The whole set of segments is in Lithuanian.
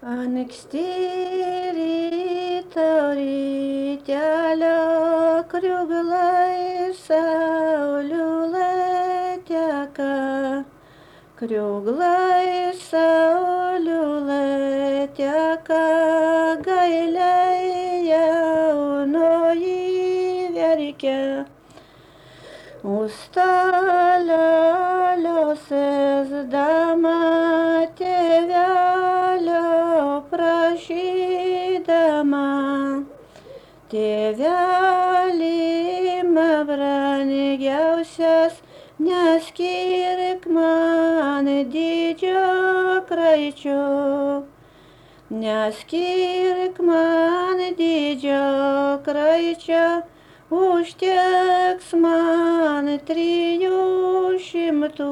Anksti ryto rytelio kriuglai sauliulai teka, kriuglai sauliulai teka, gailiai jaunoji verkia. Ustalelio sėsdama tėvelio prašydama, tėveli man brangiausias, neskirk man didžio kraičio, neskirk man didžio kraičio, užteks man 300.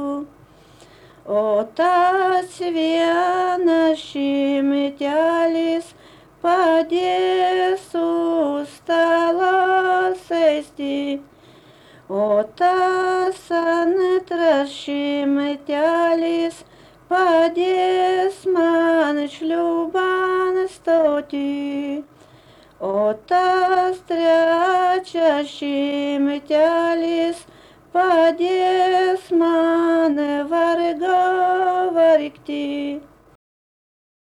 O tas vienas šimtelis padės už stalo sėsti, o tas antras šimtelis padės man šliūban stoti. O tas trečias šimtelis padės man vargo vargti.